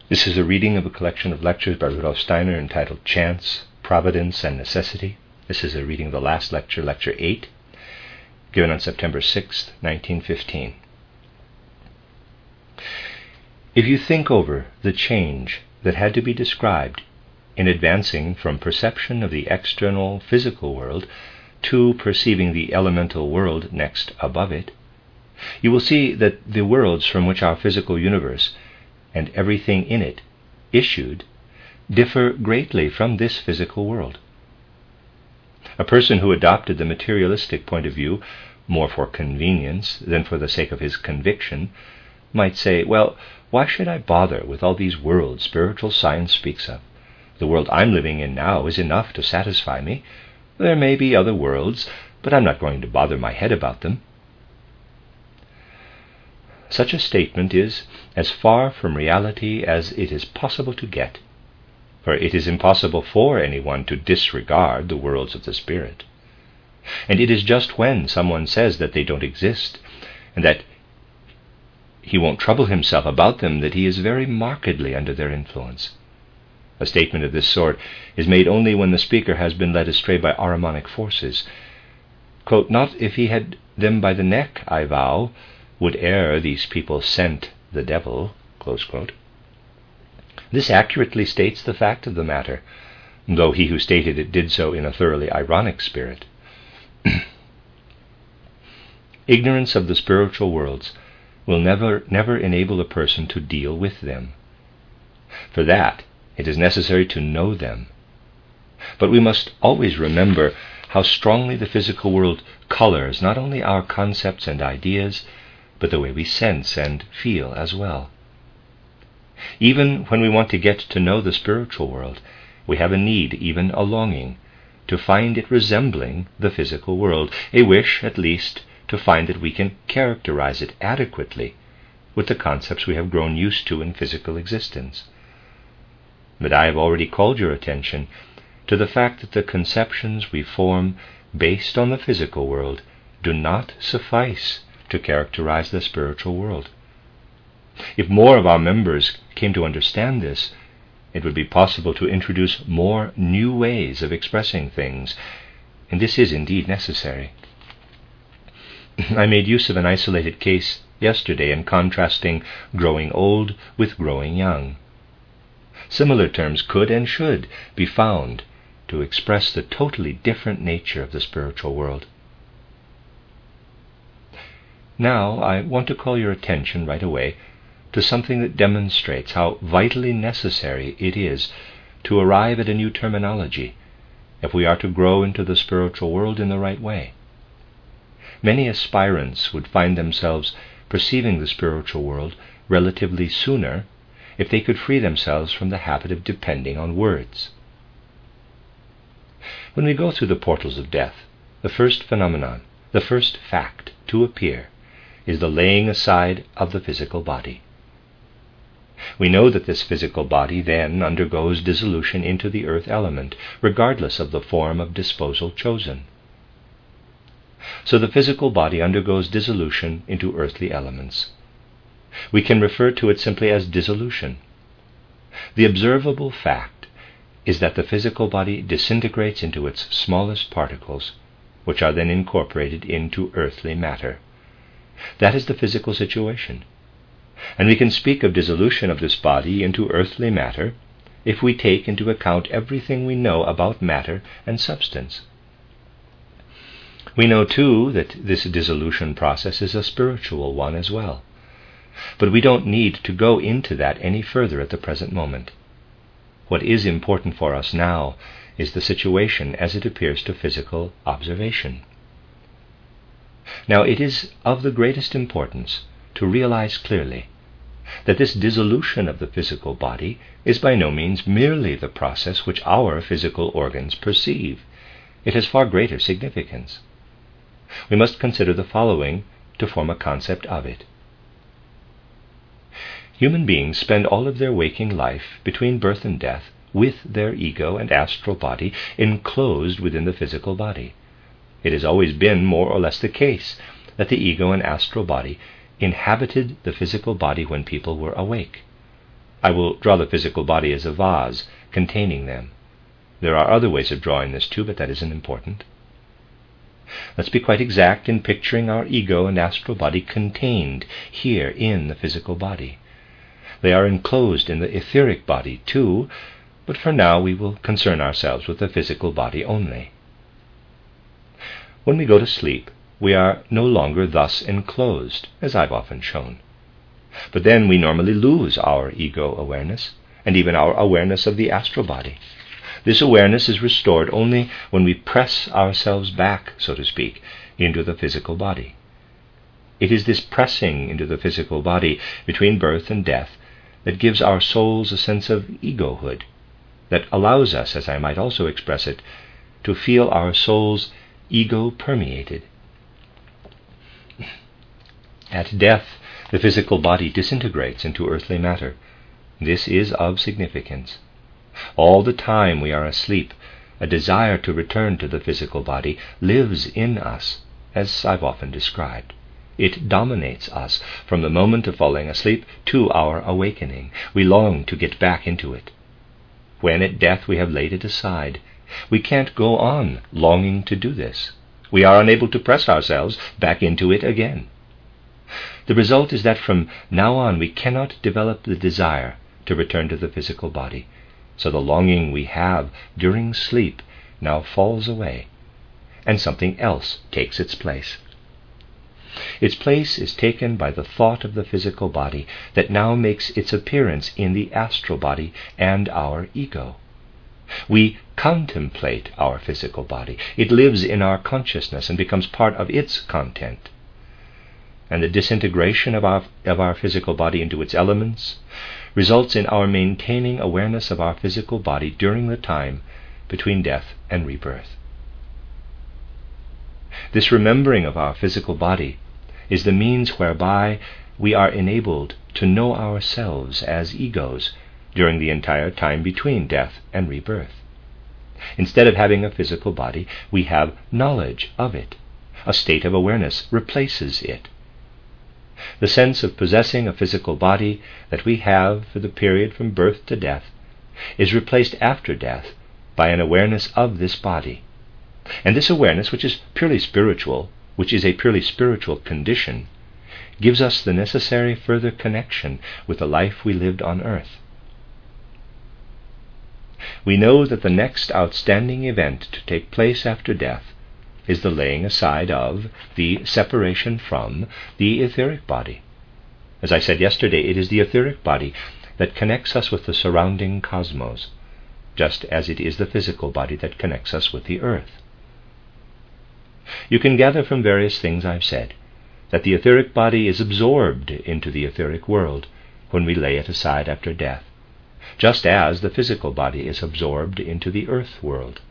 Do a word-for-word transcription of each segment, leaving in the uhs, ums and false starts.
This is a reading of a collection of lectures by Rudolf Steiner entitled Chance, Providence, and Necessity. This is a reading of the last lecture, Lecture eight, given on September sixth, nineteen fifteen. If you think over the change that had to be described in advancing from perception of the external physical world to perceiving the elemental world next above it, you will see that the worlds from which our physical universe and everything in it issued differ greatly from this physical world. A person who adopted the materialistic point of view more for convenience than for the sake of his conviction might say, well, why should I bother with all these worlds spiritual science speaks of? The world I'm living in now is enough to satisfy me. There may be other worlds, but I'm not going to bother my head about them. Such a statement is as far from reality as it is possible to get, for it is impossible for anyone to disregard the worlds of the spirit. And it is just when someone says that they don't exist, and that he won't trouble himself about them, that he is very markedly under their influence. A statement of this sort is made only when the speaker has been led astray by Ahrimanic forces. Quote, not if he had them by the neck, I vow, would e'er these people scent the devil, close quote. This accurately states the fact of the matter, though he who stated it did so in a thoroughly ironic spirit. Ignorance of the spiritual worlds will never, never enable a person to deal with them. For that, it is necessary to know them. But we must always remember how strongly the physical world colors not only our concepts and ideas, but the way we sense and feel as well. Even when we want to get to know the spiritual world, we have a need, even a longing, to find it resembling the physical world, a wish, at least, to find that we can characterize it adequately with the concepts we have grown used to in physical existence. But I have already called your attention to the fact that the conceptions we form based on the physical world do not suffice to characterize the spiritual world. If more of our members came to understand this, it would be possible to introduce more new ways of expressing things, and this is indeed necessary. I made use of an isolated case yesterday in contrasting growing old with growing young. Similar terms could and should be found to express the totally different nature of the spiritual world. Now, I want to call your attention right away to something that demonstrates how vitally necessary it is to arrive at a new terminology if we are to grow into the spiritual world in the right way. Many aspirants would find themselves perceiving the spiritual world relatively sooner if they could free themselves from the habit of depending on words. When we go through the portals of death, the first phenomenon, the first fact to appear, is the laying aside of the physical body. We know that this physical body then undergoes dissolution into the earth element, regardless of the form of disposal chosen. So the physical body undergoes dissolution into earthly elements. We can refer to it simply as dissolution. The observable fact is that the physical body disintegrates into its smallest particles, which are then incorporated into earthly matter. That is the physical situation. And we can speak of dissolution of this body into earthly matter if we take into account everything we know about matter and substance. We know, too, that this dissolution process is a spiritual one as well. But we don't need to go into that any further at the present moment. What is important for us now is the situation as it appears to physical observation. Now, it is of the greatest importance to realize clearly that this dissolution of the physical body is by no means merely the process which our physical organs perceive. It has far greater significance. We must consider the following to form a concept of it. Human beings spend all of their waking life between birth and death with their ego and astral body enclosed within the physical body. It has always been more or less the case that the ego and astral body inhabited the physical body when people were awake. I will draw the physical body as a vase containing them. There are other ways of drawing this too, but that isn't important. Let's be quite exact in picturing our ego and astral body contained here in the physical body. They are enclosed in the etheric body too, but for now we will concern ourselves with the physical body only. When we go to sleep, we are no longer thus enclosed, as I've often shown. But then we normally lose our ego awareness, and even our awareness of the astral body. This awareness is restored only when we press ourselves back, so to speak, into the physical body. It is this pressing into the physical body between birth and death that gives our souls a sense of egohood, that allows us, as I might also express it, to feel our souls ego-permeated. At death, the physical body disintegrates into earthly matter. This is of significance. All the time we are asleep, a desire to return to the physical body lives in us, as I've often described. It dominates us from the moment of falling asleep to our awakening. We long to get back into it. When at death we have laid it aside, we can't go on longing to do this. We are unable to press ourselves back into it again. The result is that from now on we cannot develop the desire to return to the physical body, so the longing we have during sleep now falls away, and something else takes its place. Its place is taken by the thought of the physical body that now makes its appearance in the astral body and our ego. We contemplate our physical body. It lives in our consciousness and becomes part of its content. And the disintegration of our, of our physical body into its elements results in our maintaining awareness of our physical body during the time between death and rebirth. This remembering of our physical body is the means whereby we are enabled to know ourselves as egos during the entire time between death and rebirth. Instead of having a physical body, we have knowledge of it. A state of awareness replaces it. The sense of possessing a physical body that we have for the period from birth to death is replaced after death by an awareness of this body. And this awareness, which is purely spiritual, which is a purely spiritual condition, gives us the necessary further connection with the life we lived on earth. We know that the next outstanding event to take place after death is the laying aside of, the separation from, the etheric body. As I said yesterday, it is the etheric body that connects us with the surrounding cosmos, just as it is the physical body that connects us with the earth. You can gather from various things I've said that the etheric body is absorbed into the etheric world when we lay it aside after death, just as the physical body is absorbed into the earth world.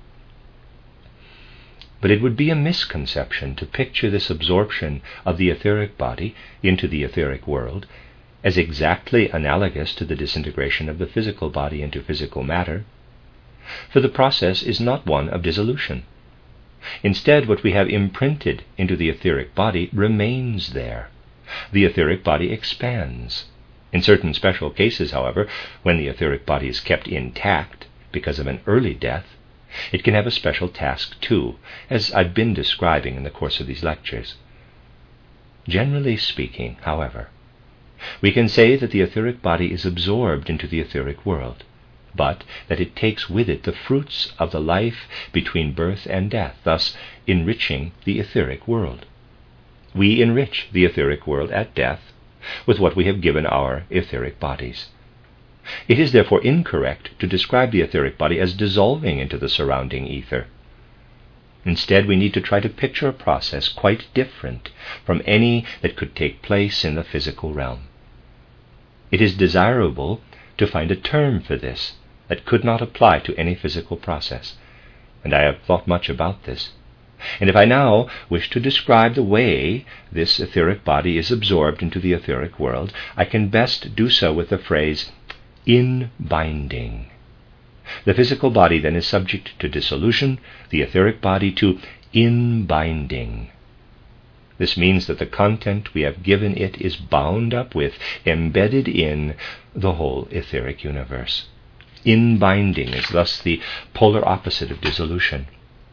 But it would be a misconception to picture this absorption of the etheric body into the etheric world as exactly analogous to the disintegration of the physical body into physical matter, for the process is not one of dissolution. Instead, what we have imprinted into the etheric body remains there. The etheric body expands. In certain special cases, however, when the etheric body is kept intact because of an early death, it can have a special task too, as I've been describing in the course of these lectures. Generally speaking, however, we can say that the etheric body is absorbed into the etheric world, but that it takes with it the fruits of the life between birth and death, thus enriching the etheric world. We enrich the etheric world at death with what we have given our etheric bodies. It is therefore incorrect to describe the etheric body as dissolving into the surrounding ether. Instead, we need to try to picture a process quite different from any that could take place in the physical realm. It is desirable to find a term for this that could not apply to any physical process, and I have thought much about this. And if I now wish to describe the way this etheric body is absorbed into the etheric world, I can best do so with the phrase in binding. The physical body then is subject to dissolution, the etheric body to in binding. This means that the content we have given it is bound up with, embedded in, the whole etheric universe. Inbinding is thus the polar opposite of dissolution.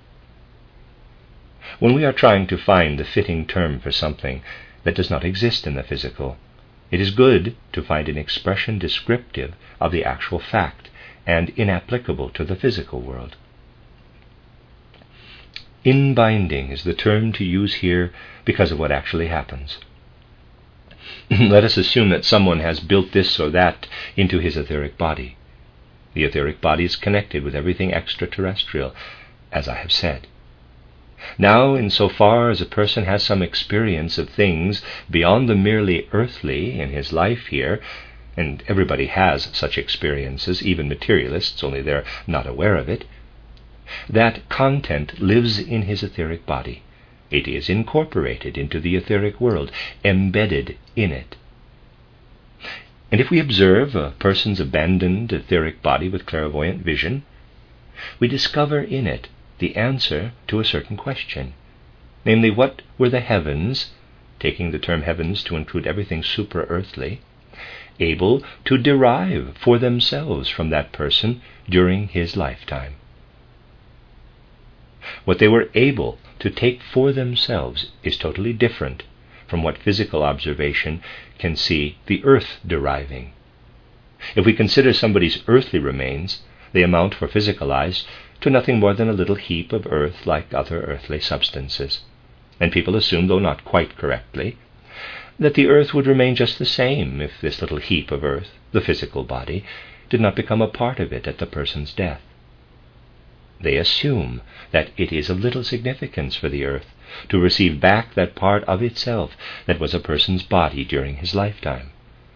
When we are trying to find the fitting term for something that does not exist in the physical, it is good to find an expression descriptive of the actual fact and inapplicable to the physical world. Inbinding is the term to use here because of what actually happens. Let us assume that someone has built this or that into his etheric body. The etheric body is connected with everything extraterrestrial, as I have said. Now, insofar as a person has some experience of things beyond the merely earthly in his life here, and everybody has such experiences, even materialists, only they're not aware of it, that content lives in his etheric body. It is incorporated into the etheric world, embedded in it. And if we observe a person's abandoned etheric body with clairvoyant vision, we discover in it the answer to a certain question, namely, what were the heavens, taking the term heavens to include everything super-earthly, able to derive for themselves from that person during his lifetime. What they were able to take for themselves is totally different from what physical observation can see the earth deriving. If we consider somebody's earthly remains, they amount for physical eyes to nothing more than a little heap of earth like other earthly substances. And people assume, though not quite correctly, that the earth would remain just the same if this little heap of earth, the physical body, did not become a part of it at the person's death. They assume that it is of little significance for the earth to receive back that part of itself that was a person's body during his lifetime.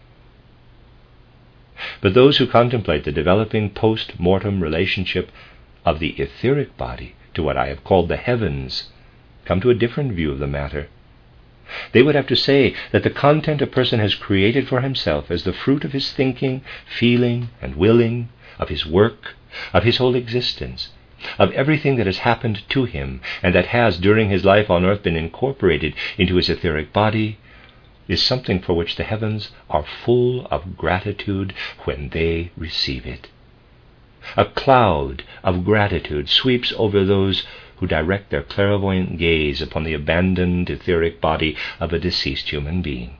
But those who contemplate the developing post-mortem relationship of the etheric body to what I have called the heavens come to a different view of the matter. They would have to say that the content a person has created for himself as the fruit of his thinking, feeling, and willing, of his work, of his whole existence, of everything that has happened to him and that has during his life on earth been incorporated into his etheric body, is something for which the heavens are full of gratitude when they receive it. A cloud of gratitude sweeps over those who direct their clairvoyant gaze upon the abandoned etheric body of a deceased human being.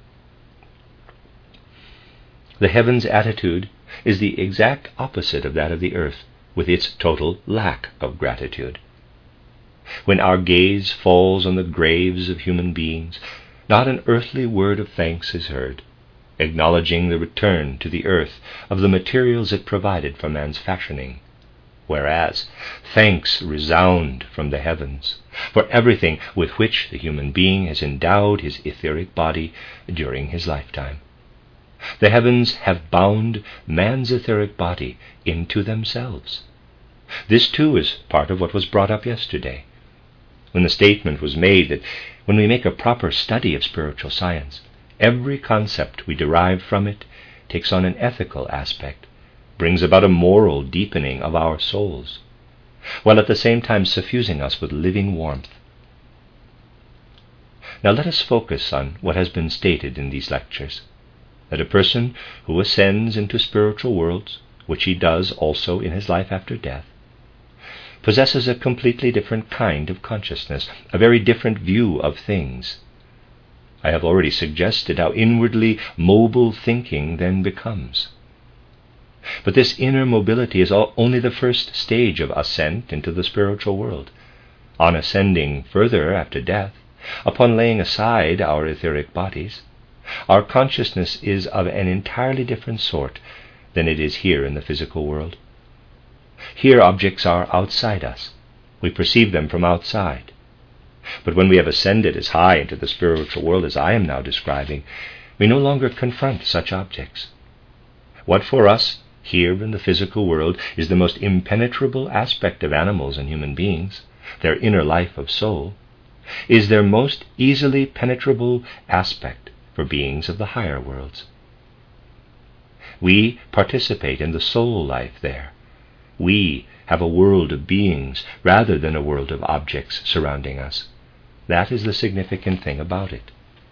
The heavens' attitude is the exact opposite of that of the earth, with its total lack of gratitude. When our gaze falls on the graves of human beings, not an earthly word of thanks is heard, acknowledging the return to the earth of the materials it provided for man's fashioning, whereas thanks resound from the heavens for everything with which the human being has endowed his etheric body during his lifetime. The heavens have bound man's etheric body into themselves. This too is part of what was brought up yesterday, when the statement was made that when we make a proper study of spiritual science, every concept we derive from it takes on an ethical aspect, brings about a moral deepening of our souls, while at the same time suffusing us with living warmth. Now let us focus on what has been stated in these lectures, that a person who ascends into spiritual worlds, which he does also in his life after death, possesses a completely different kind of consciousness, a very different view of things. I have already suggested how inwardly mobile thinking then becomes. But this inner mobility is all, only the first stage of ascent into the spiritual world. On ascending further after death, upon laying aside our etheric bodies, our consciousness is of an entirely different sort than it is here in the physical world. Here objects are outside us. We perceive them from outside. But when we have ascended as high into the spiritual world as I am now describing, we no longer confront such objects. What for us here in the physical world is the most impenetrable aspect of animals and human beings, their inner life of soul, is their most easily penetrable aspect for beings of the higher worlds. We participate in the soul life there. We have a world of beings rather than a world of objects surrounding us. That is the significant thing about it.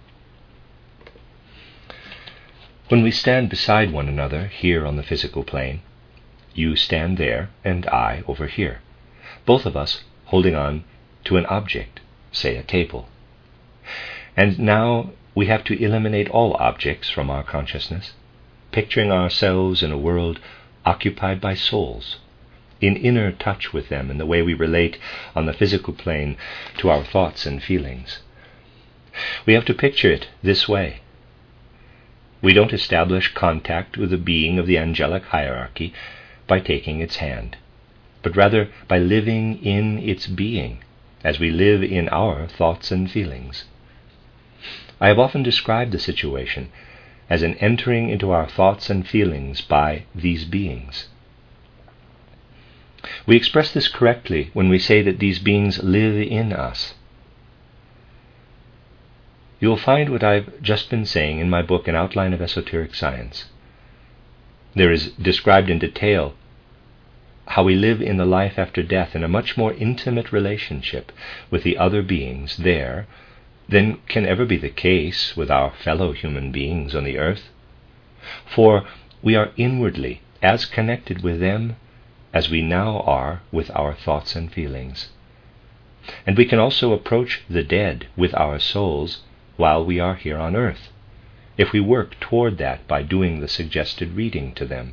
When we stand beside one another here on the physical plane, you stand there and I over here, both of us holding on to an object, say a table. And now we have to eliminate all objects from our consciousness, picturing ourselves in a world occupied by souls, in inner touch with them in the way we relate on the physical plane to our thoughts and feelings. We have to picture it this way. We don't establish contact with a being of the angelic hierarchy by taking its hand, but rather by living in its being, as we live in our thoughts and feelings. I have often described the situation as an entering into our thoughts and feelings by these beings. We express this correctly when we say that these beings live in us. You will find what I've just been saying in my book, An Outline of Esoteric Science. There is described in detail how we live in the life after death in a much more intimate relationship with the other beings there than can ever be the case with our fellow human beings on the earth. For we are inwardly as connected with them as we now are with our thoughts and feelings. And we can also approach the dead with our souls while we are here on earth, if we work toward that by doing the suggested reading to them.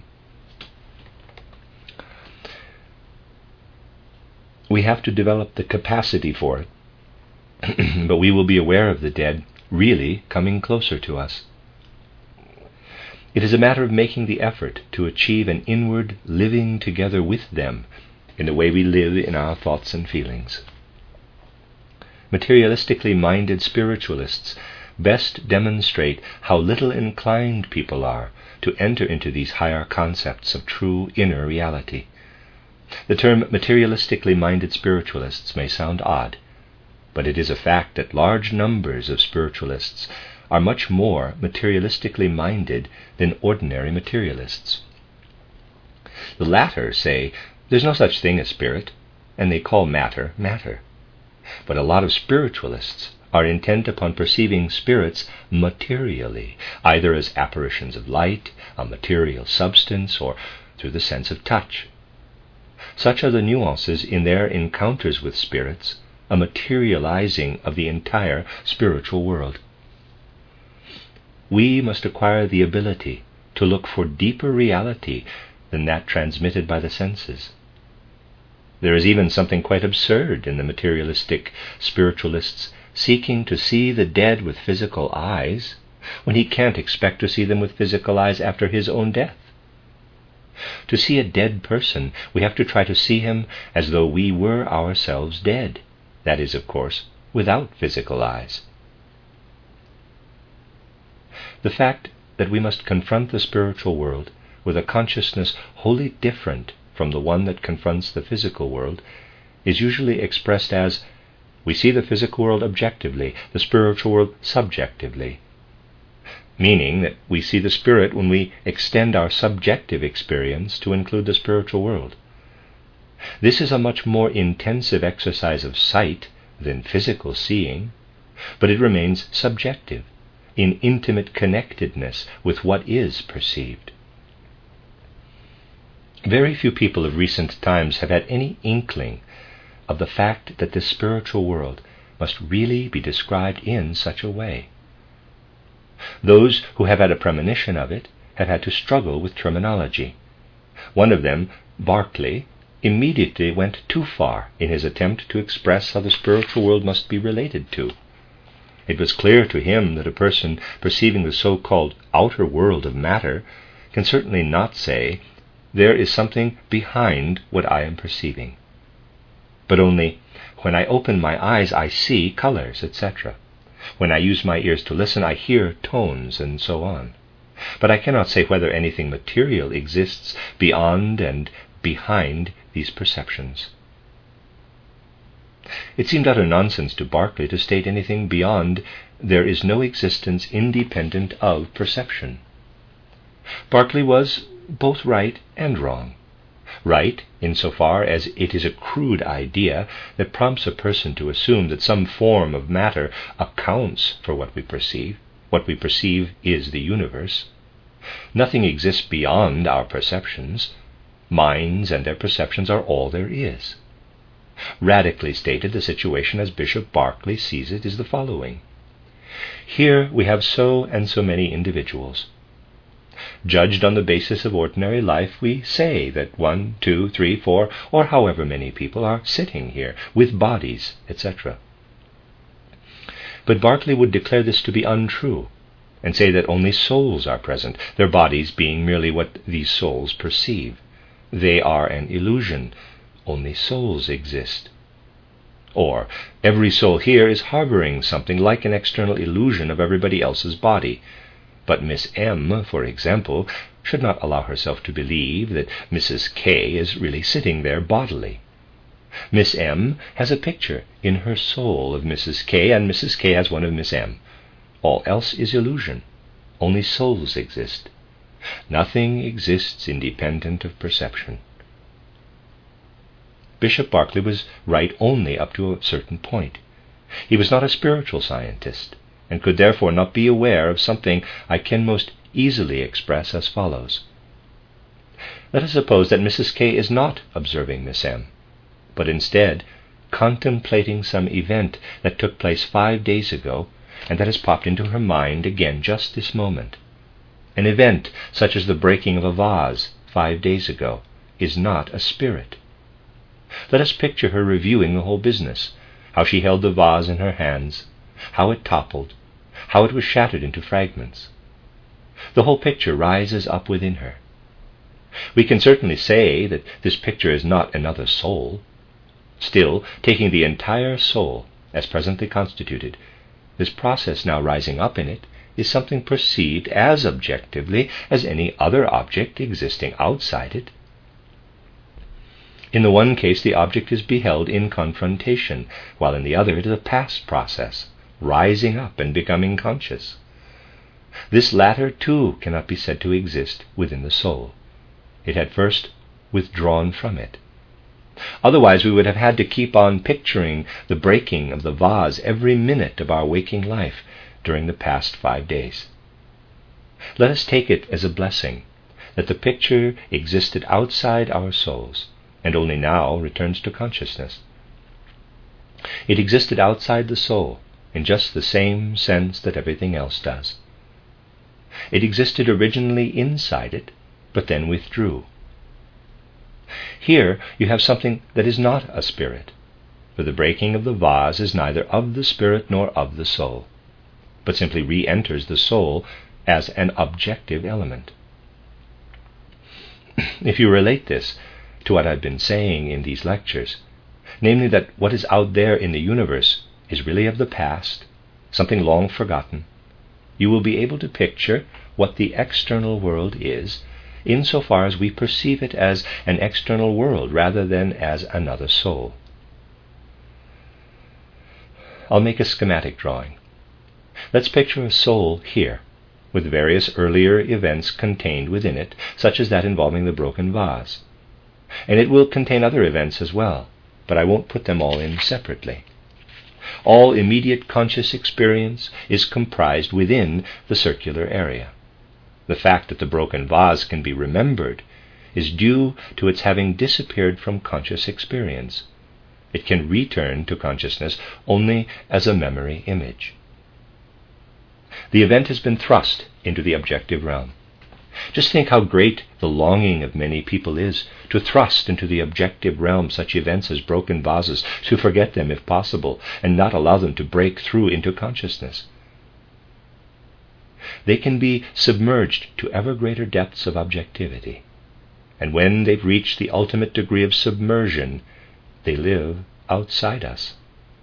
We have to develop the capacity for it, but we will be aware of the dead really coming closer to us. It is a matter of making the effort to achieve an inward living together with them in the way we live in our thoughts and feelings. Materialistically minded spiritualists best demonstrate how little inclined people are to enter into these higher concepts of true inner reality. The term materialistically minded spiritualists may sound odd, but it is a fact that large numbers of spiritualists are much more materialistically minded than ordinary materialists. The latter say there's no such thing as spirit, and they call matter matter. But a lot of spiritualists are intent upon perceiving spirits materially, either as apparitions of light, a material substance, or through the sense of touch. Such are the nuances in their encounters with spirits, a materializing of the entire spiritual world. We must acquire the ability to look for deeper reality than that transmitted by the senses. There is even something quite absurd in the materialistic spiritualists seeking to see the dead with physical eyes when he can't expect to see them with physical eyes after his own death. To see a dead person, we have to try to see him as though we were ourselves dead. That is, of course, without physical eyes. The fact that we must confront the spiritual world with a consciousness wholly different from the one that confronts the physical world is usually expressed as, we see the physical world objectively, the spiritual world subjectively, meaning that we see the spirit when we extend our subjective experience to include the spiritual world. This is a much more intensive exercise of sight than physical seeing, but it remains subjective, in intimate connectedness with what is perceived. Very few people of recent times have had any inkling of the fact that this spiritual world must really be described in such a way. Those who have had a premonition of it have had to struggle with terminology. One of them, Berkeley, immediately went too far in his attempt to express how the spiritual world must be related to. It was clear to him that a person perceiving the so-called outer world of matter can certainly not say, there is something behind what I am perceiving, but only, when I open my eyes I see colors, et cetera. When I use my ears to listen I hear tones, and so on. But I cannot say whether anything material exists beyond and behind these perceptions. It seemed utter nonsense to Berkeley to state anything beyond there is no existence independent of perception. Berkeley was both right and wrong. Right, insofar as it is a crude idea that prompts a person to assume that some form of matter accounts for what we perceive. What we perceive is the universe. Nothing exists beyond our perceptions. Minds and their perceptions are all there is. Radically stated, the situation as Bishop Berkeley sees it is the following. Here we have so and so many individuals. Judged on the basis of ordinary life, we say that one, two, three, four, or however many people are sitting here, with bodies, et cetera. But Berkeley would declare this to be untrue, and say that only souls are present, their bodies being merely what these souls perceive. They are an illusion. Only souls exist. Or, every soul here is harboring something like an external illusion of everybody else's body. But Miss M, for example, should not allow herself to believe that Missus K is really sitting there bodily. Miss M has a picture in her soul of Missus K, and Missus K has one of Miss M. All else is illusion. Only souls exist. Nothing exists independent of perception. Bishop Berkeley was right only up to a certain point. He was not a spiritual scientist, and could therefore not be aware of something I can most easily express as follows. Let us suppose that Missus K is not observing Miss M, but instead contemplating some event that took place five days ago and that has popped into her mind again just this moment. An event such as the breaking of a vase five days ago is not a spirit. Let us picture her reviewing the whole business, how she held the vase in her hands, how it toppled, how it was shattered into fragments. The whole picture rises up within her. We can certainly say that this picture is not another soul. Still, taking the entire soul as presently constituted, this process now rising up in it is something perceived as objectively as any other object existing outside it. In the one case, the object is beheld in confrontation, while in the other it is a past process, rising up and becoming conscious. This latter, too, cannot be said to exist within the soul. It had first withdrawn from it. Otherwise we would have had to keep on picturing the breaking of the vase every minute of our waking life during the past five days. Let us take it as a blessing that the picture existed outside our souls, and only now returns to consciousness. It existed outside the soul, in just the same sense that everything else does. It existed originally inside it, but then withdrew. Here you have something that is not a spirit, for the breaking of the vase is neither of the spirit nor of the soul, but simply re-enters the soul as an objective element. If you relate this to what I've been saying in these lectures, namely that what is out there in the universe is really of the past, something long forgotten, you will be able to picture what the external world is, insofar as we perceive it as an external world rather than as another soul. I'll make a schematic drawing. Let's picture a soul here, with various earlier events contained within it, such as that involving the broken vase. And it will contain other events as well, but I won't put them all in separately. All immediate conscious experience is comprised within the circular area. The fact that the broken vase can be remembered is due to its having disappeared from conscious experience. It can return to consciousness only as a memory image. The event has been thrust into the objective realm. Just think how great the longing of many people is to thrust into the objective realm such events as broken vases, to forget them if possible, and not allow them to break through into consciousness. They can be submerged to ever greater depths of objectivity, and when they've reached the ultimate degree of submersion, they live outside us.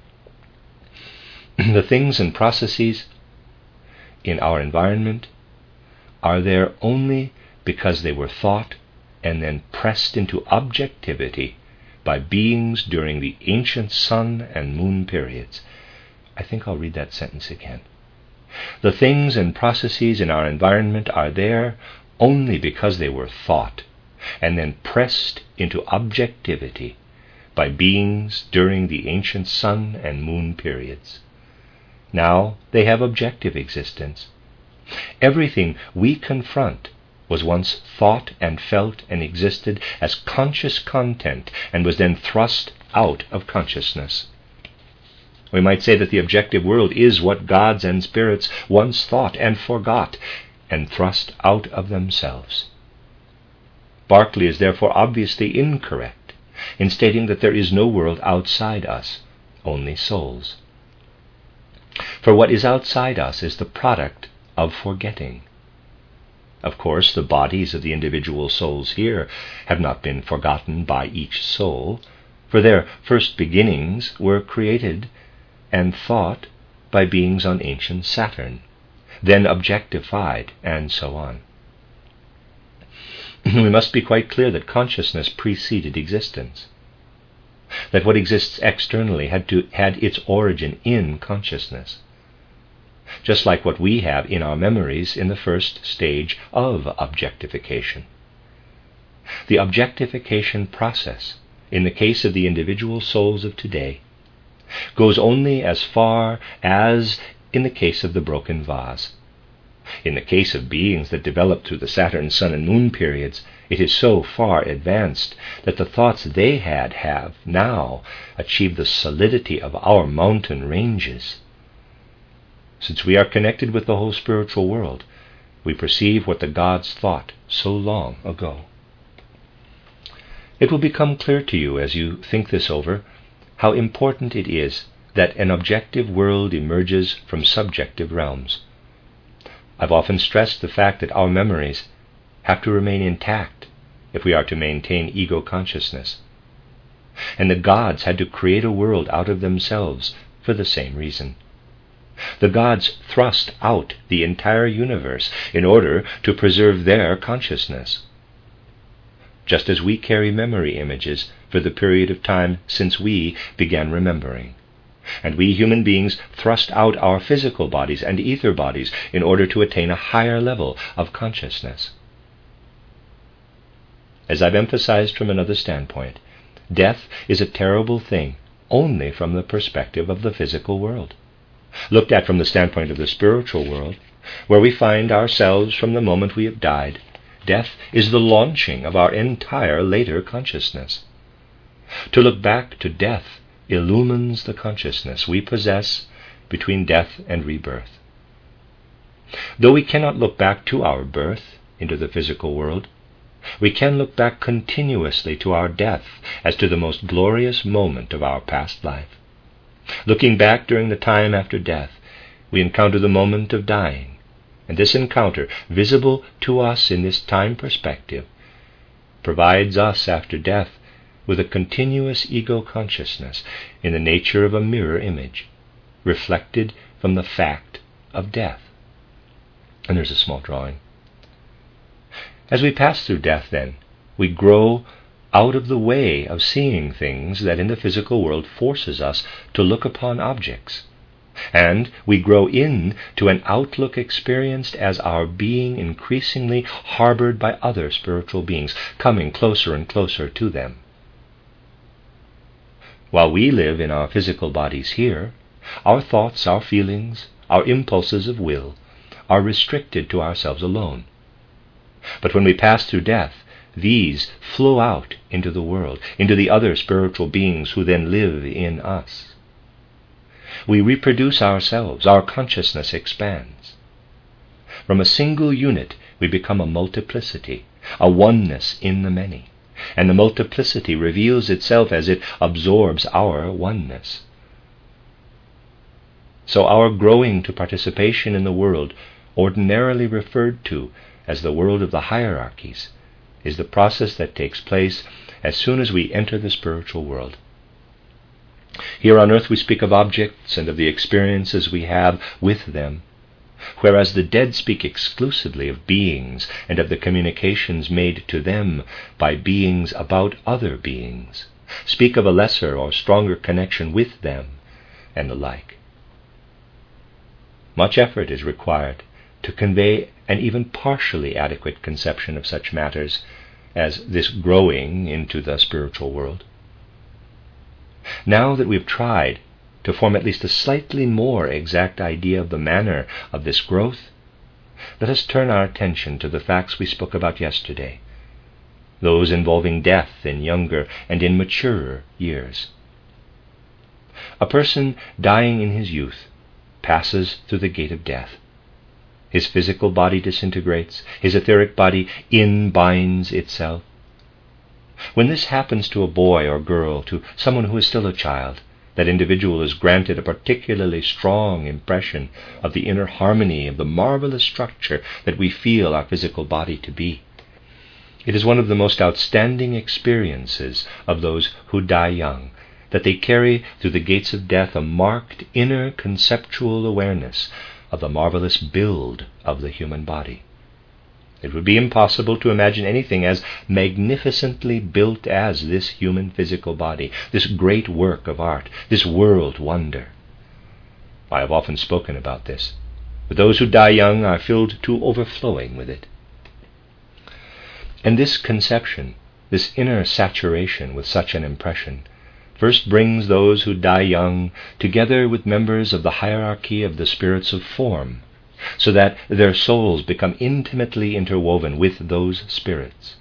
The things and processes in our environment are there only because they were thought and then pressed into objectivity by beings during the ancient sun and moon periods. I think I'll read that sentence again. The things and processes in our environment are there only because they were thought and then pressed into objectivity by beings during the ancient sun and moon periods. Now they have objective existence. Everything we confront was once thought and felt and existed as conscious content and was then thrust out of consciousness. We might say that the objective world is what gods and spirits once thought and forgot and thrust out of themselves. Berkeley is therefore obviously incorrect in stating that there is no world outside us, only souls. For what is outside us is the product of forgetting. Of course, the bodies of the individual souls here have not been forgotten by each soul, for their first beginnings were created and thought by beings on ancient Saturn, then objectified, and so on. We must be quite clear that consciousness preceded existence, that what exists externally had to had its origin in consciousness, just like what we have in our memories in the first stage of objectification. The objectification process, in the case of the individual souls of today, goes only as far as in the case of the broken vase. In the case of beings that develop through the Saturn, Sun, and Moon periods, it is so far advanced that the thoughts they had have now achieved the solidity of our mountain ranges. Since we are connected with the whole spiritual world, we perceive what the gods thought so long ago. It will become clear to you as you think this over how important it is that an objective world emerges from subjective realms. I've often stressed the fact that our memories have to remain intact if we are to maintain ego consciousness. And the gods had to create a world out of themselves for the same reason. The gods thrust out the entire universe in order to preserve their consciousness, just as we carry memory images for the period of time since we began remembering. And we human beings thrust out our physical bodies and ether bodies in order to attain a higher level of consciousness. As I've emphasized from another standpoint, death is a terrible thing only from the perspective of the physical world. Looked at from the standpoint of the spiritual world, where we find ourselves from the moment we have died, death is the launching of our entire later consciousness. To look back to death illumines the consciousness we possess between death and rebirth. Though we cannot look back to our birth into the physical world, we can look back continuously to our death as to the most glorious moment of our past life. Looking back during the time after death, we encounter the moment of dying, and this encounter, visible to us in this time perspective, provides us after death with a continuous ego consciousness in the nature of a mirror image, reflected from the fact of death. And there's a small drawing. As we pass through death, then, we grow out of the way of seeing things that in the physical world forces us to look upon objects, and we grow in to an outlook experienced as our being increasingly harbored by other spiritual beings, coming closer and closer to them. While we live in our physical bodies here, our thoughts, our feelings, our impulses of will are restricted to ourselves alone. But when we pass through death, these flow out into the world, into the other spiritual beings who then live in us. We reproduce ourselves, our consciousness expands. From a single unit, we become a multiplicity, a oneness in the many. And the multiplicity reveals itself as it absorbs our oneness. So our growing to participation in the world, ordinarily referred to as the world of the hierarchies, is the process that takes place as soon as we enter the spiritual world. Here on earth we speak of objects and of the experiences we have with them, whereas the dead speak exclusively of beings and of the communications made to them by beings about other beings, speak of a lesser or stronger connection with them, and the like. Much effort is required to convey an even partially adequate conception of such matters as this growing into the spiritual world. Now that we've tried to form at least a slightly more exact idea of the manner of this growth, let us turn our attention to the facts we spoke about yesterday, those involving death in younger and in maturer years. A person dying in his youth passes through the gate of death. His physical body disintegrates, his etheric body inbinds itself. When this happens to a boy or girl, to someone who is still a child, that individual is granted a particularly strong impression of the inner harmony of the marvelous structure that we feel our physical body to be. It is one of the most outstanding experiences of those who die young, that they carry through the gates of death a marked inner conceptual awareness of the marvelous build of the human body. It would be impossible to imagine anything as magnificently built as this human physical body, this great work of art, this world wonder. I have often spoken about this, but those who die young are filled to overflowing with it. And this conception, this inner saturation with such an impression, first brings those who die young together with members of the hierarchy of the spirits of form, so that their souls become intimately interwoven with those spirits.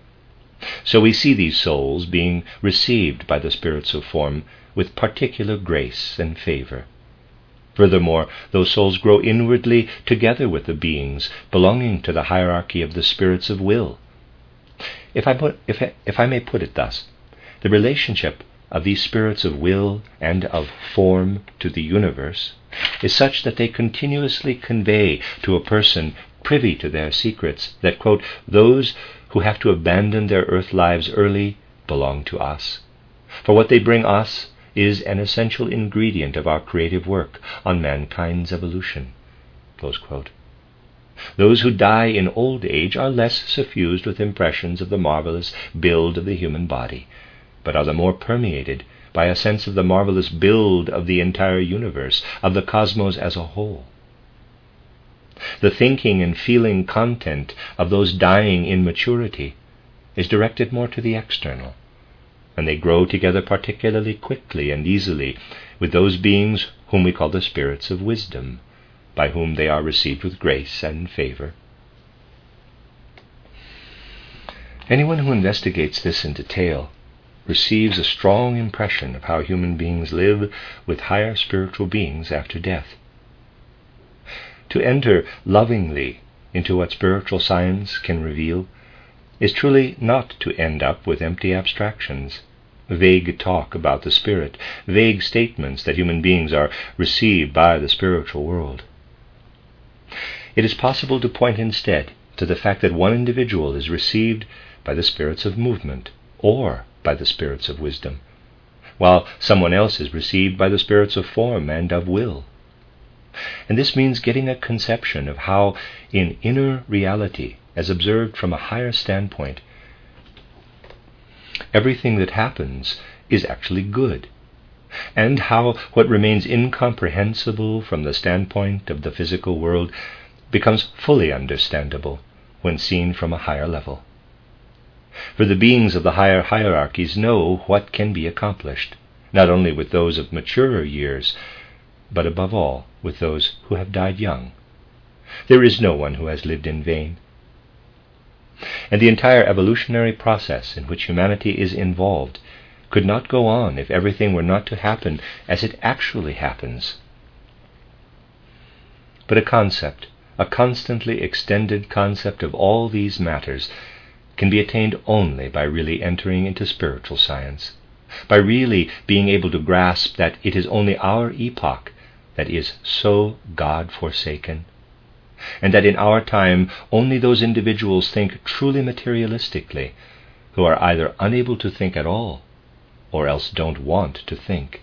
So we see these souls being received by the spirits of form with particular grace and favor. Furthermore, those souls grow inwardly together with the beings belonging to the hierarchy of the spirits of will. If I, put, if I, if I may put it thus, the relationship of these spirits of will and of form to the universe is such that they continuously convey to a person privy to their secrets that, quote, those who have to abandon their earth lives early belong to us, for what they bring us is an essential ingredient of our creative work on mankind's evolution, close quote. Those who die in old age are less suffused with impressions of the marvelous build of the human body, but are the more permeated by a sense of the marvelous build of the entire universe, of the cosmos as a whole. The thinking and feeling content of those dying in maturity is directed more to the external, and they grow together particularly quickly and easily with those beings whom we call the spirits of wisdom, by whom they are received with grace and favor. Anyone who investigates this in detail receives a strong impression of how human beings live with higher spiritual beings after death. To enter lovingly into what spiritual science can reveal is truly not to end up with empty abstractions, vague talk about the spirit, vague statements that human beings are received by the spiritual world. It is possible to point instead to the fact that one individual is received by the spirits of movement or by the spirits of wisdom, while someone else is received by the spirits of form and of will. And this means getting a conception of how, in inner reality, as observed from a higher standpoint, everything that happens is actually good, and how what remains incomprehensible from the standpoint of the physical world becomes fully understandable when seen from a higher level. For the beings of the higher hierarchies know what can be accomplished, not only with those of maturer years, but above all with those who have died young. There is no one who has lived in vain. And the entire evolutionary process in which humanity is involved could not go on if everything were not to happen as it actually happens. But a concept, a constantly extended concept of all these matters, can be attained only by really entering into spiritual science, by really being able to grasp that it is only our epoch that is so God-forsaken, and that in our time only those individuals think truly materialistically who are either unable to think at all or else don't want to think.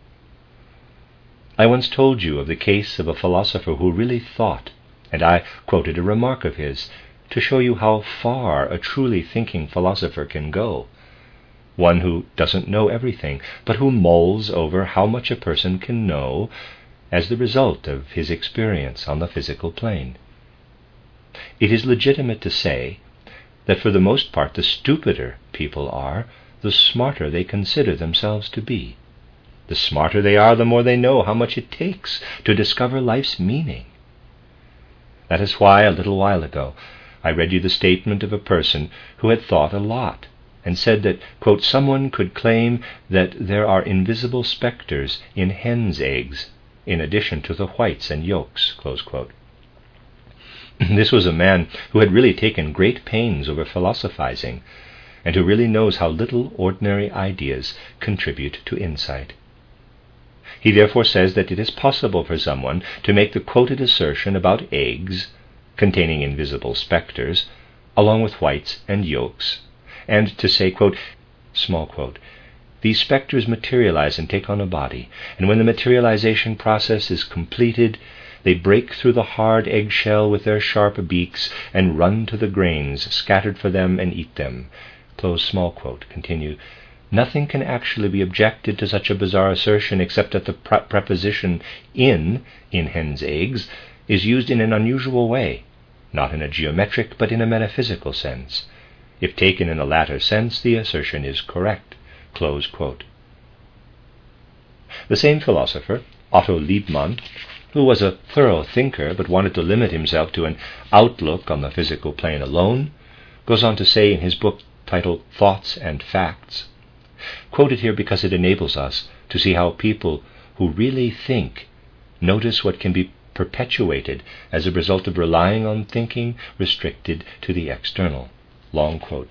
I once told you of the case of a philosopher who really thought, and I quoted a remark of his to show you how far a truly thinking philosopher can go, one who doesn't know everything, but who mulls over how much a person can know as the result of his experience on the physical plane. It is legitimate to say that for the most part the stupider people are, the smarter they consider themselves to be. The smarter they are, the more they know how much it takes to discover life's meaning. That is why, a little while ago, I read you the statement of a person who had thought a lot and said that, quote, someone could claim that there are invisible specters in hens' eggs in addition to the whites and yolks, close quote. This was a man who had really taken great pains over philosophizing and who really knows how little ordinary ideas contribute to insight. He therefore says that it is possible for someone to make the quoted assertion about eggs containing invisible specters, along with whites and yolks, and to say, quote, small quote, these specters materialize and take on a body, and when the materialization process is completed, they break through the hard eggshell with their sharp beaks and run to the grains scattered for them and eat them. Close small quote. Continue. Nothing can actually be objected to such a bizarre assertion except that the pre- preposition in, in hen's eggs, is used in an unusual way, not in a geometric but in a metaphysical sense. If taken in the latter sense, the assertion is correct. Close quote. The same philosopher, Otto Liebmann, who was a thorough thinker but wanted to limit himself to an outlook on the physical plane alone, goes on to say in his book titled Thoughts and Facts, quoted here because it enables us to see how people who really think notice what can be perpetuated as a result of relying on thinking restricted to the external. Long quote.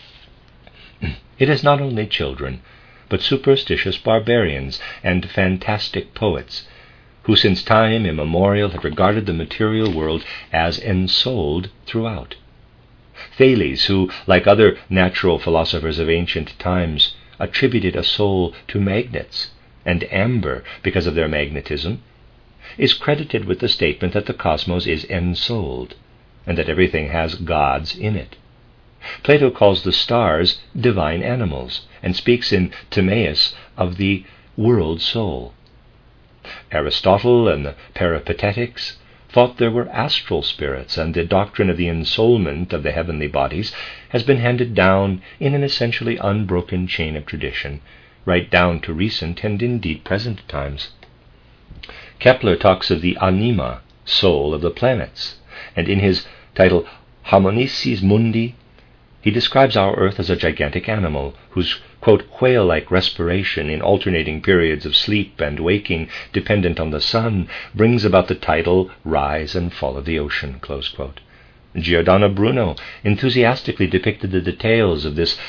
It is not only children, but superstitious barbarians and fantastic poets who since time immemorial have regarded the material world as ensouled throughout. Thales, who, like other natural philosophers of ancient times, attributed a soul to magnets and amber because of their magnetism, is credited with the statement that the cosmos is ensouled and that everything has gods in it. Plato calls the stars divine animals and speaks in Timaeus of the world soul. Aristotle and the Peripatetics thought there were astral spirits, and the doctrine of the ensoulment of the heavenly bodies has been handed down in an essentially unbroken chain of tradition, right down to recent and indeed present times. Kepler talks of the anima, soul of the planets, and in his title Harmonices Mundi, he describes our Earth as a gigantic animal whose, quote, whale-like respiration in alternating periods of sleep and waking dependent on the sun brings about the tidal rise and fall of the ocean, close quote. Giordano Bruno enthusiastically depicted the details of this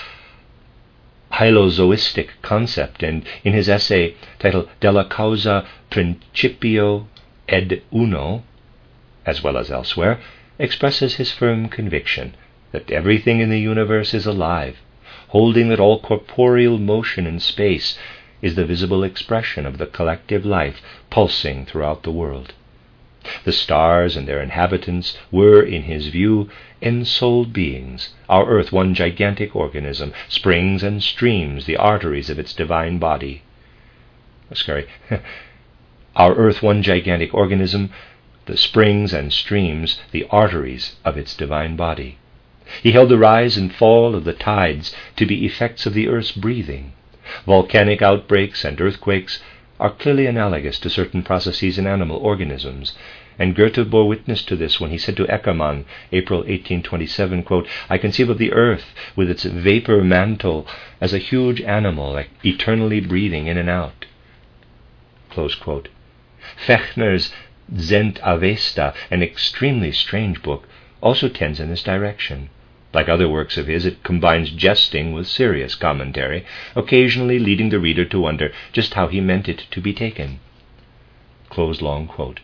hylozoistic concept, and in his essay titled Della Causa Principio ed Uno, as well as elsewhere, expresses his firm conviction that everything in the universe is alive, holding that all corporeal motion in space is the visible expression of the collective life pulsing throughout the world. The stars and their inhabitants were, in his view, ensouled beings, our Earth one gigantic organism, springs and streams the arteries of its divine body. Sorry, our Earth one gigantic organism, the springs and streams the arteries of its divine body. He held the rise and fall of the tides to be effects of the Earth's breathing. Volcanic outbreaks and earthquakes are clearly analogous to certain processes in animal organisms, and Goethe bore witness to this when he said to Eckermann, April eighteen twenty-seven, quote, I conceive of the Earth with its vapor mantle as a huge animal like eternally breathing in and out. Close quote. Fechner's Zend Avesta, an extremely strange book, also tends in this direction. Like other works of his, it combines jesting with serious commentary, occasionally leading the reader to wonder just how he meant it to be taken. Close long quote.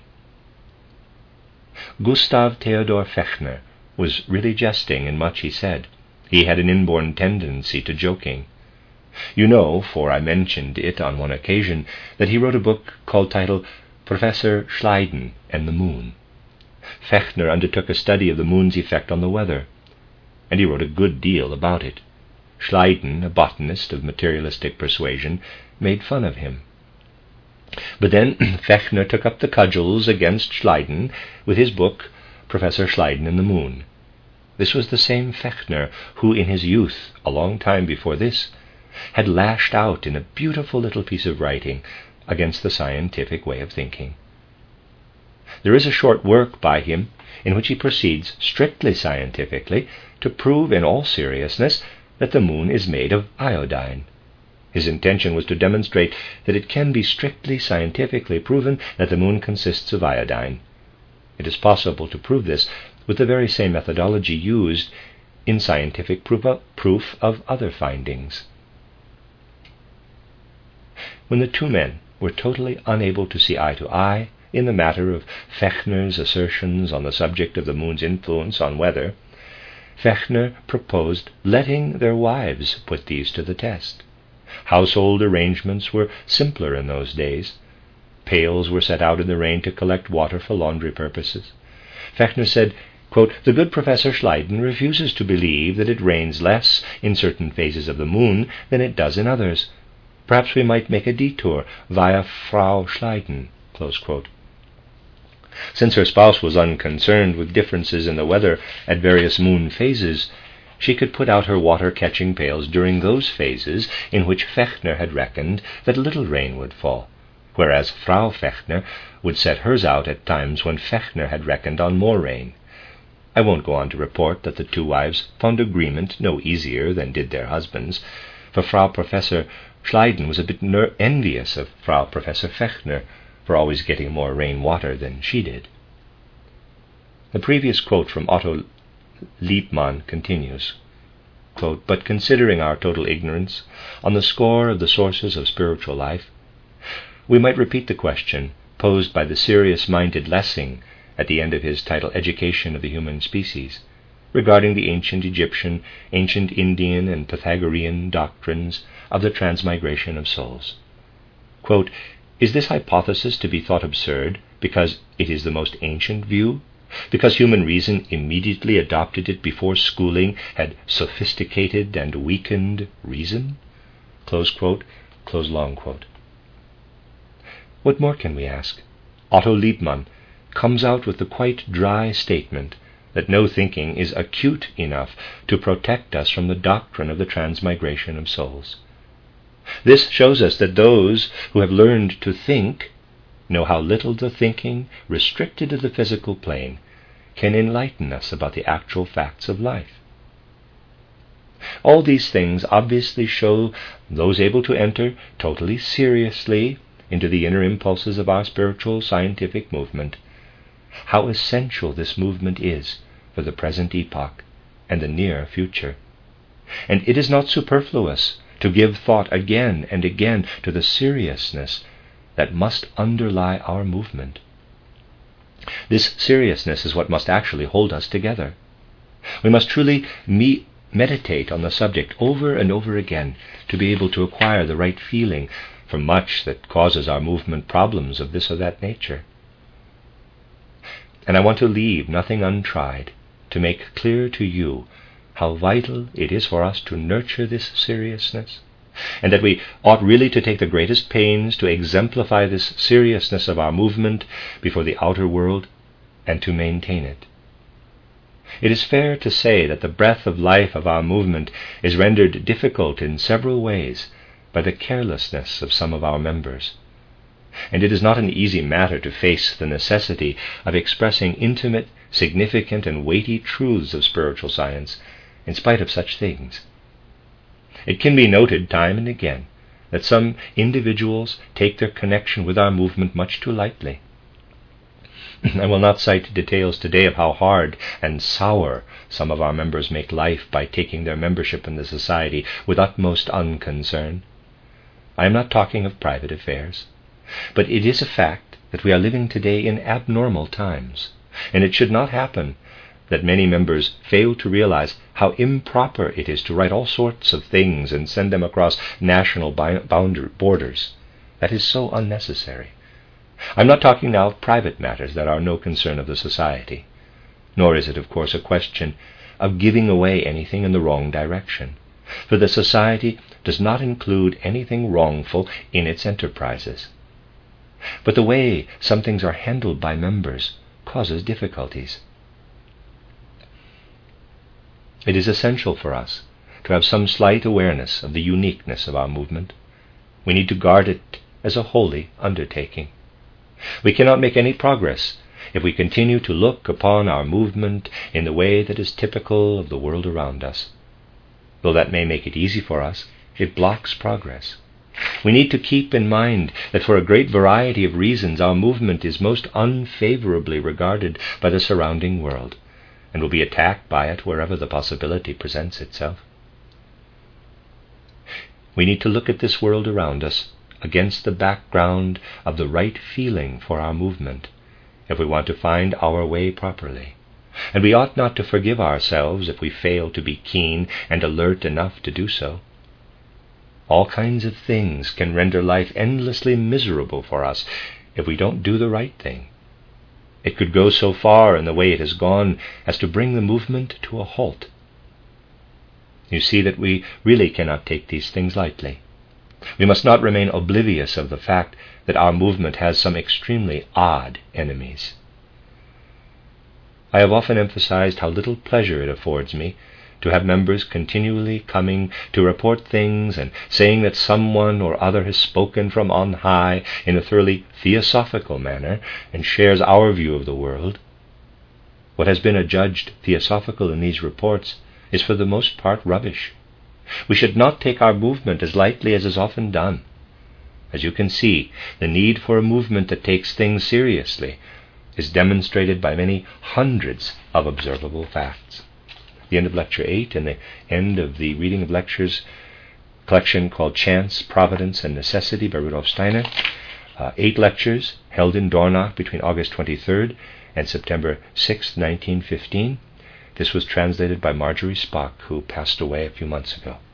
Gustav Theodor Fechner was really jesting in much he said. He had an inborn tendency to joking. You know, for I mentioned it on one occasion, that he wrote a book called titled Professor Schleiden and the Moon. Fechner undertook a study of the moon's effect on the weather, and he wrote a good deal about it. Schleiden, a botanist of materialistic persuasion, made fun of him. But then Fechner took up the cudgels against Schleiden with his book, Professor Schleiden and the Moon. This was the same Fechner who in his youth, a long time before this, had lashed out in a beautiful little piece of writing against the scientific way of thinking. There is a short work by him in which he proceeds strictly scientifically to prove in all seriousness that the moon is made of iodine. His intention was to demonstrate that it can be strictly scientifically proven that the moon consists of iodine. It is possible to prove this with the very same methodology used in scientific proof of, proof of other findings. When the two men were totally unable to see eye to eye in the matter of Fechner's assertions on the subject of the moon's influence on weather, Fechner proposed letting their wives put these to the test. Household arrangements were simpler in those days. Pails were set out in the rain to collect water for laundry purposes. Fechner said, quote, "The good Professor Schleiden refuses to believe that it rains less in certain phases of the moon than it does in others. Perhaps we might make a detour via Frau Schleiden." Close quote. Since her spouse was unconcerned with differences in the weather at various moon phases, she could put out her water-catching pails during those phases in which Fechner had reckoned that little rain would fall, whereas Frau Fechner would set hers out at times when Fechner had reckoned on more rain. I won't go on to report that the two wives found agreement no easier than did their husbands, for Frau Professor Schleiden was a bit ner- envious of Frau Professor Fechner for always getting more rainwater than she did. The previous quote from Otto Liebmann continues, quote, "But considering our total ignorance on the score of the sources of spiritual life, we might repeat the question posed by the serious-minded Lessing at the end of his title Education of the Human Species, regarding the ancient Egyptian, ancient Indian, and Pythagorean doctrines of the transmigration of souls. Quote, is this hypothesis to be thought absurd because it is the most ancient view? Because human reason immediately adopted it before schooling had sophisticated and weakened reason?" Close quote, close long quote. What more can we ask? Otto Liebmann comes out with the quite dry statement that no thinking is acute enough to protect us from the doctrine of the transmigration of souls. This shows us that those who have learned to think know how little the thinking, restricted to the physical plane, can enlighten us about the actual facts of life. All these things obviously show those able to enter totally seriously into the inner impulses of our spiritual scientific movement how essential this movement is for the present epoch and the near future. And it is not superfluous to give thought again and again to the seriousness that must underlie our movement. This seriousness is what must actually hold us together. We must truly me- meditate on the subject over and over again to be able to acquire the right feeling for much that causes our movement problems of this or that nature. And I want to leave nothing untried to make clear to you how vital it is for us to nurture this seriousness, and that we ought really to take the greatest pains to exemplify this seriousness of our movement before the outer world and to maintain it. It is fair to say that the breath of life of our movement is rendered difficult in several ways by the carelessness of some of our members, and it is not an easy matter to face the necessity of expressing intimate, significant, and weighty truths of spiritual science in spite of such things. It can be noted time and again that some individuals take their connection with our movement much too lightly. I will not cite details today of how hard and sour some of our members make life by taking their membership in the society with utmost unconcern. I am not talking of private affairs, but it is a fact that we are living today in abnormal times, and it should not happen that many members fail to realize how improper it is to write all sorts of things and send them across national boundary borders. That is so unnecessary. I'm not talking now of private matters that are no concern of the society, nor is it, of course, a question of giving away anything in the wrong direction, for the society does not include anything wrongful in its enterprises. But the way some things are handled by members causes difficulties. It is essential for us to have some slight awareness of the uniqueness of our movement. We need to guard it as a holy undertaking. We cannot make any progress if we continue to look upon our movement in the way that is typical of the world around us. Though that may make it easy for us, it blocks progress. We need to keep in mind that for a great variety of reasons our movement is most unfavorably regarded by the surrounding world, and will be attacked by it wherever the possibility presents itself. We need to look at this world around us against the background of the right feeling for our movement if we want to find our way properly, and we ought not to forgive ourselves if we fail to be keen and alert enough to do so. All kinds of things can render life endlessly miserable for us if we don't do the right thing. It could go so far in the way it has gone as to bring the movement to a halt. You see that we really cannot take these things lightly. We must not remain oblivious of the fact that our movement has some extremely odd enemies. I have often emphasized how little pleasure it affords me to have members continually coming to report things and saying that someone or other has spoken from on high in a thoroughly theosophical manner and shares our view of the world. What has been adjudged theosophical in these reports is for the most part rubbish. We should not take our movement as lightly as is often done. As you can see, the need for a movement that takes things seriously is demonstrated by many hundreds of observable facts. The end of Lecture eight and the end of the Reading of Lectures collection called Chance, Providence, and Necessity by Rudolf Steiner. Uh, eight lectures held in Dornach between August twenty-third and September sixth, nineteen fifteen. This was translated by Marjorie Spock, who passed away a few months ago.